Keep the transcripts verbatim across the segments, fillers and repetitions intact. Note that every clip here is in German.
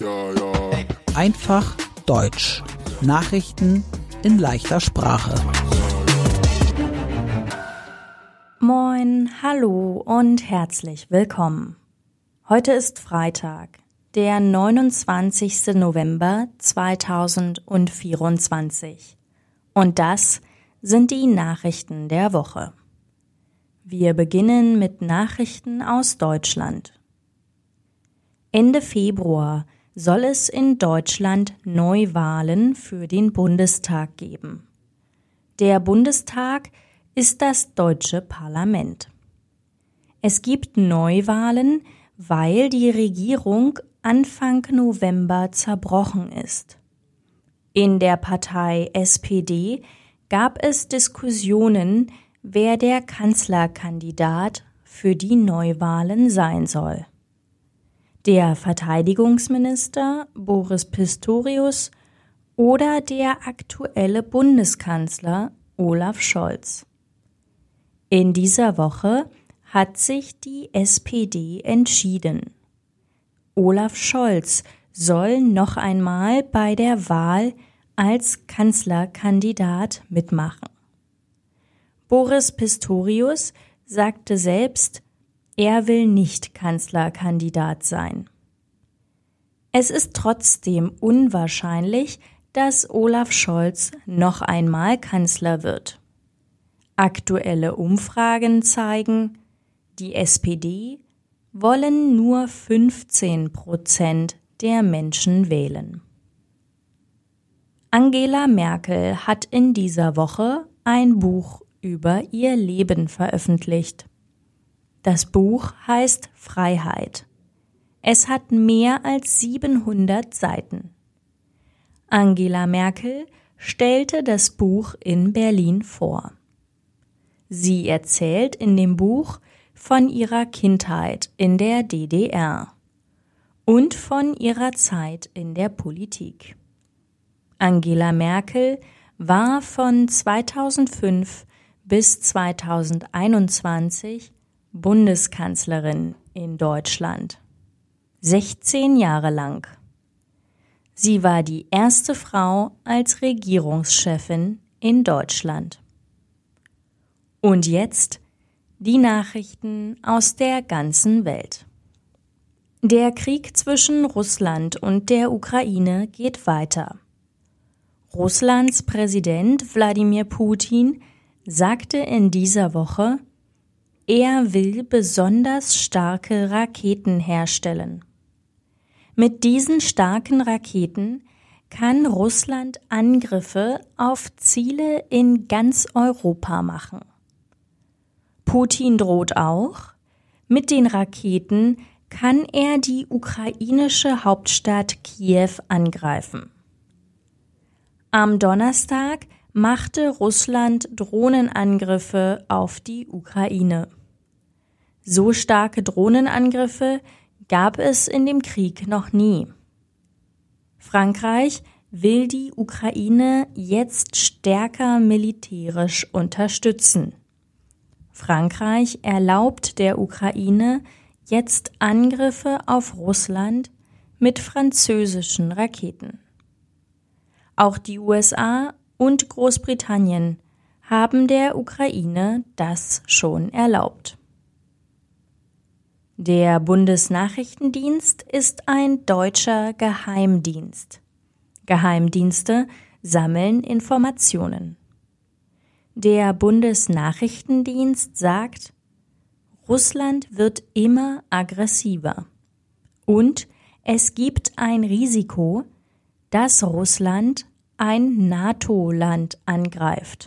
Ja, ja. Einfach Deutsch. Nachrichten in leichter Sprache. Moin, hallo und herzlich willkommen. Heute ist Freitag, der neunundzwanzigster November zweitausendvierundzwanzig. Und das sind die Nachrichten der Woche. Wir beginnen mit Nachrichten aus Deutschland. Ende Februar soll es in Deutschland Neuwahlen für den Bundestag geben. Der Bundestag ist das deutsche Parlament. Es gibt Neuwahlen, weil die Regierung Anfang November zerbrochen ist. In der Partei S P D gab es Diskussionen, wer der Kanzlerkandidat für die Neuwahlen sein soll. Der Verteidigungsminister Boris Pistorius oder der aktuelle Bundeskanzler Olaf Scholz. In dieser Woche hat sich die S P D entschieden. Olaf Scholz soll noch einmal bei der Wahl als Kanzlerkandidat mitmachen. Boris Pistorius sagte selbst, er will nicht Kanzlerkandidat sein. Es ist trotzdem unwahrscheinlich, dass Olaf Scholz noch einmal Kanzler wird. Aktuelle Umfragen zeigen, die S P D wollen nur fünfzehn Prozent der Menschen wählen. Angela Merkel hat in dieser Woche ein Buch über ihr Leben veröffentlicht. Das Buch heißt Freiheit. Es hat mehr als siebenhundert Seiten. Angela Merkel stellte das Buch in Berlin vor. Sie erzählt in dem Buch von ihrer Kindheit in der D D R und von ihrer Zeit in der Politik. Angela Merkel war von zweitausendfünf bis zweitausendeinundzwanzig Bundeskanzlerin in Deutschland. sechzehn Jahre lang. Sie war die erste Frau als Regierungschefin in Deutschland. Und jetzt die Nachrichten aus der ganzen Welt. Der Krieg zwischen Russland und der Ukraine geht weiter. Russlands Präsident Wladimir Putin sagte in dieser Woche, er will besonders starke Raketen herstellen. Mit diesen starken Raketen kann Russland Angriffe auf Ziele in ganz Europa machen. Putin droht auch, mit den Raketen kann er die ukrainische Hauptstadt Kiew angreifen. Am Donnerstag machte Russland Drohnenangriffe auf die Ukraine. So starke Drohnenangriffe gab es in dem Krieg noch nie. Frankreich will die Ukraine jetzt stärker militärisch unterstützen. Frankreich erlaubt der Ukraine jetzt Angriffe auf Russland mit französischen Raketen. Auch die U S A und Großbritannien haben der Ukraine das schon erlaubt. Der Bundesnachrichtendienst ist ein deutscher Geheimdienst. Geheimdienste sammeln Informationen. Der Bundesnachrichtendienst sagt, Russland wird immer aggressiver und es gibt ein Risiko, dass Russland ein NATO-Land angreift.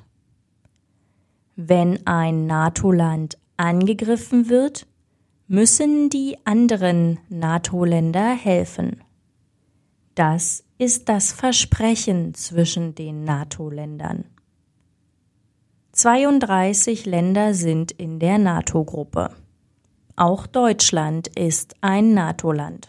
Wenn ein NATO-Land angegriffen wird, müssen die anderen NATO-Länder helfen. Das ist das Versprechen zwischen den NATO-Ländern. zweiunddreißig Länder sind in der NATO-Gruppe. Auch Deutschland ist ein NATO-Land.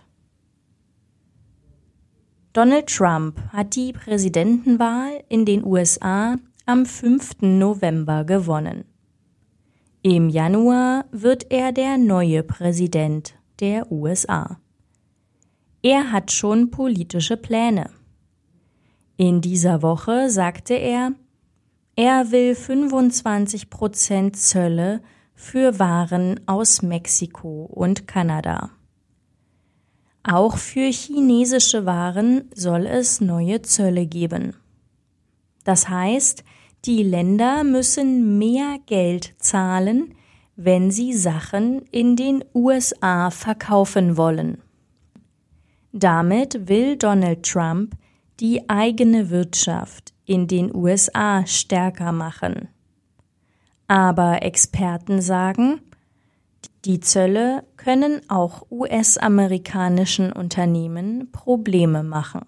Donald Trump hat die Präsidentenwahl in den U S A am fünften November gewonnen. Im Januar wird er der neue Präsident der U S A. Er hat schon politische Pläne. In dieser Woche sagte er, er will fünfundzwanzig Prozent Zölle für Waren aus Mexiko und Kanada. Auch für chinesische Waren soll es neue Zölle geben. Das heißt, die Länder müssen mehr Geld zahlen, wenn sie Sachen in den U S A verkaufen wollen. Damit will Donald Trump die eigene Wirtschaft in den U S A stärker machen. Aber Experten sagen, die Zölle können auch U S-amerikanischen Unternehmen Probleme machen.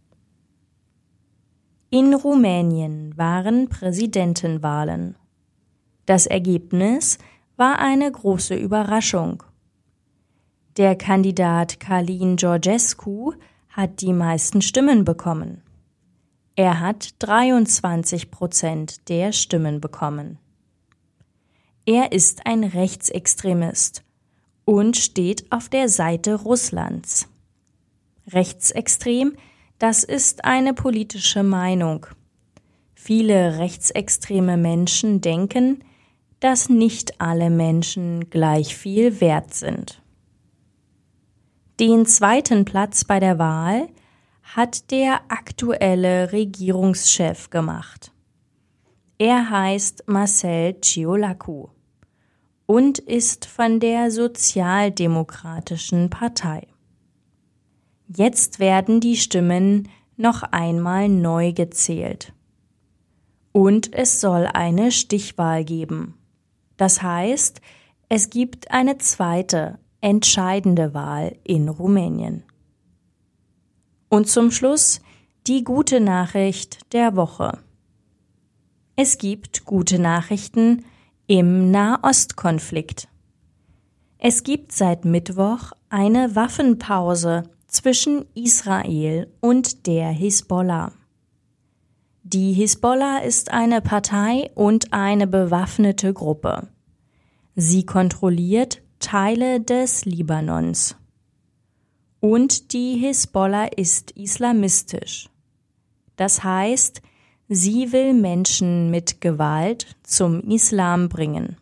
In Rumänien waren Präsidentenwahlen. Das Ergebnis war eine große Überraschung. Der Kandidat Călin Georgescu hat die meisten Stimmen bekommen. Er hat dreiundzwanzig Prozent der Stimmen bekommen. Er ist ein Rechtsextremist und steht auf der Seite Russlands. Rechtsextrem, das ist eine politische Meinung. Viele rechtsextreme Menschen denken, dass nicht alle Menschen gleich viel wert sind. Den zweiten Platz bei der Wahl hat der aktuelle Regierungschef gemacht. Er heißt Marcel Ciolacu und ist von der Sozialdemokratischen Partei. Jetzt werden die Stimmen noch einmal neu gezählt. Und es soll eine Stichwahl geben. Das heißt, es gibt eine zweite, entscheidende Wahl in Rumänien. Und zum Schluss die gute Nachricht der Woche. Es gibt gute Nachrichten im Nahostkonflikt. Es gibt seit Mittwoch eine Waffenpause zwischen Israel und der Hisbollah. Die Hisbollah ist eine Partei und eine bewaffnete Gruppe. Sie kontrolliert Teile des Libanons. Und die Hisbollah ist islamistisch. Das heißt, sie will Menschen mit Gewalt zum Islam bringen.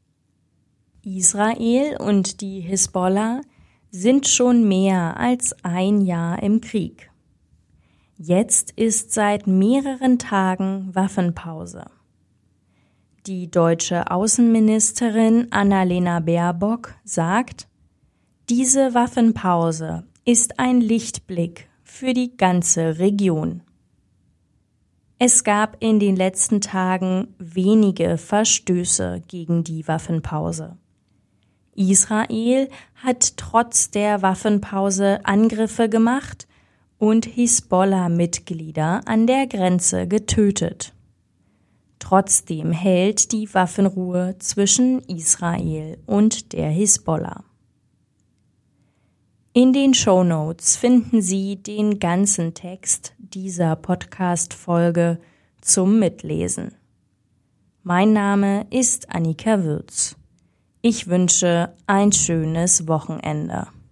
Israel und die Hisbollah sind schon mehr als ein Jahr im Krieg. Jetzt ist seit mehreren Tagen Waffenpause. Die deutsche Außenministerin Annalena Baerbock sagt, diese Waffenpause ist ein Lichtblick für die ganze Region. Es gab in den letzten Tagen wenige Verstöße gegen die Waffenpause. Israel hat trotz der Waffenpause Angriffe gemacht und Hisbollah-Mitglieder an der Grenze getötet. Trotzdem hält die Waffenruhe zwischen Israel und der Hisbollah. In den Shownotes finden Sie den ganzen Text dieser Podcast-Folge zum Mitlesen. Mein Name ist Annika Würz. Ich wünsche ein schönes Wochenende.